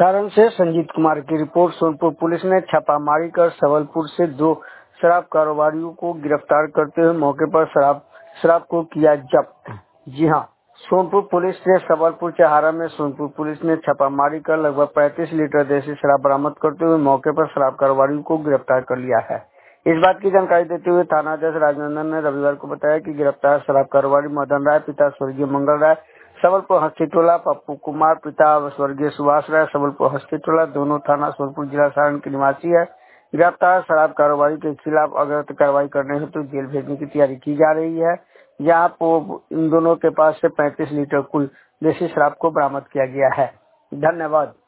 सारण से संजीत कुमार की report. Sonpur police ने छापामारी कर सबलपुर से 2 शराब कारोबारियों को गिरफ्तार करते हुए मौके पर शराब को किया जब्त। जी हां, सोनपुर पुलिस ने सबलपुर चहारा में सोनपुर पुलिस ने छापामारी कर लगभग 35 लीटर देसी शराब बरामद करते हुए मौके पर शराब कारोबारियों को गिरफ्तार कर लिया है। इस बात की जानकारी देते हुए थाना अध्यक्ष राजनंदन ने रविवार को बताया कि गिरफ्तार शराब कारोबारी मदन राय पिता स्वर्गीय मंगल राय सबलपुर हस्तीटोला, पप्पू कुमार पिता स्वर्गीय सुभाष राय सबलपुर हस्तीटोला दोनों थाना सोनपुर जिला सारण के निवासी है। गिरफ्तार शराब कारोबारी के खिलाफ अग्रिम कार्रवाई करने हेतु जेल भेजने की तैयारी की जा रही है। यहाँ इन दोनों के पास से 35 लीटर कुल देसी शराब को बरामद किया गया है। धन्यवाद।